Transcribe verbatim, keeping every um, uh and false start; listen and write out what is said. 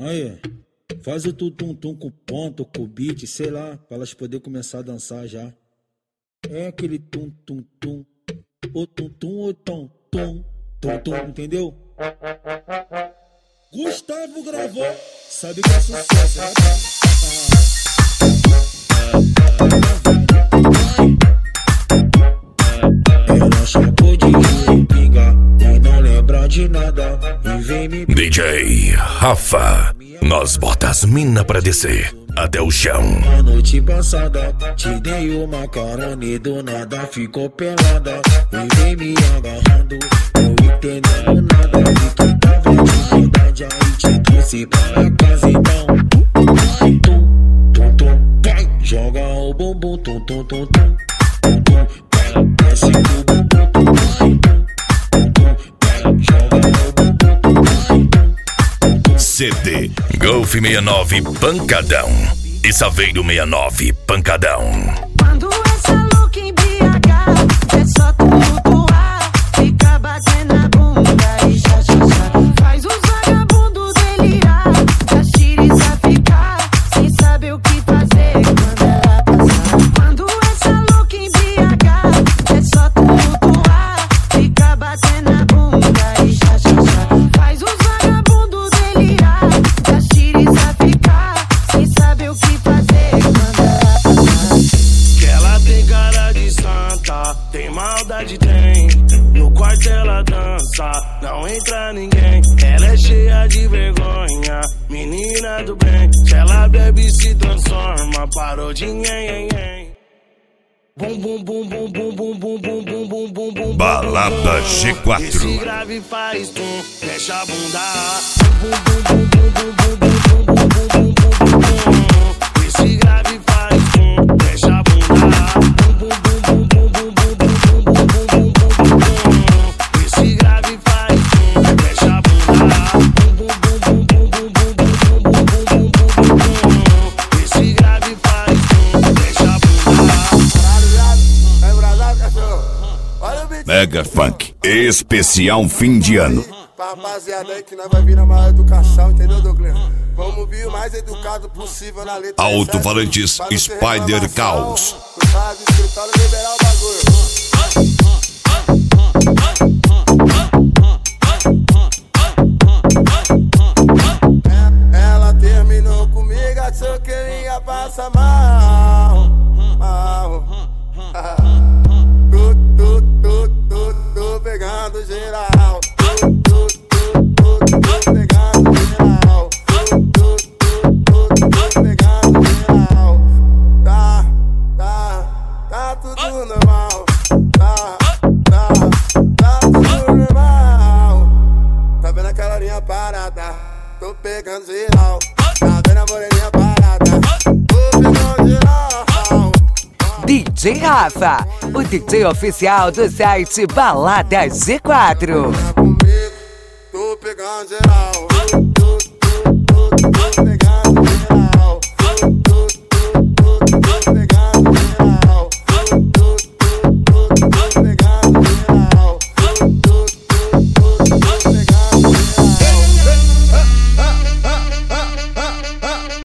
Aí, faz o tum-tum-tum com ponto, com beat, sei lá, pra elas poderem começar a dançar já. É aquele tum-tum-tum, o tum-tum, o tom-tum, tum-tum, entendeu? Gustavo gravou, sabe que é sucesso, né? Ela chapou de pinga e não lembra de nada e vem me... D J Rafa, nós bota as mina pra descer até o chão. A noite passada te dei uma carona e do nada ficou pelada e vem me agarrando, não entendendo nada de que tava de verdade, aí te trouxe pra casa então. Tum, tum, tum, vai, joga o bumbum, tum, tum, tum, tum, tum, vai, desce o bumbum, tum, tum, tum, tum, vai, joga o bumbum, tum, tum, tum. C D Golf sessenta e nove Pancadão e Saveiro sessenta e nove Pancadão. Quando essa louca em B H é só tumultuar, fica batendo a bunda e já já já faz os vagabundos delirar, as tiriça ficar sem saber o que fazer quando ela passar. Quando essa louca em B H é só tumultuar, fica batendo a bunda e já já já faz os vagabundos delirar, as tiriça ficar sem saber o que fazer quando ela passar. Que ela tem cara de santa, tem maldade, tem. No quarto ela dança, não entra ninguém. Ela é cheia de vergonha, menina do bem. Se ela bebe se transforma, parou de nhen, nhen, nhen. Bum bum bum bum bum bum bum bum bum bum bum bum. Balada G quatro. Esse grave faz tum, mexe a bunda. Bum bum bum bum bum bum bum bum bum bum bum bum. Esse grave faz tum, mexe a bunda. Bum bum bum bum bum bum bum bum bum bum bum bum. Esse grave faz tum, mexe a bunda. Bum bum bum bum bum bum bum bum bum bum bum. Esse grave faz tum, mexe a bunda. Mega Funk especial fim de ano. Pra rapaziada aí que nós vai vir na maior educação, entendeu, Douglas? Vamos vir o mais educado possível na letra. Alto-falantes Spider Caos. Os caras do escritório liberar o bagulho. Ela terminou comigo, achou que eu ia passar mal, mal. Tô, tô, tô, tô, tô pegando geral. Tô, tô, tô, tô, tô pegando geral. Tô, tô, tô, tô pegando geral. Tá, tá, tá tudo normal. Tá, tá, tá tudo normal. Tá vendo aquela linha parada? Tô pegando geral. Tá vendo a moreninha parada? Tô pegando geral. D J Rafa, o D J oficial do site Balada G quatro. Tô pegando geral.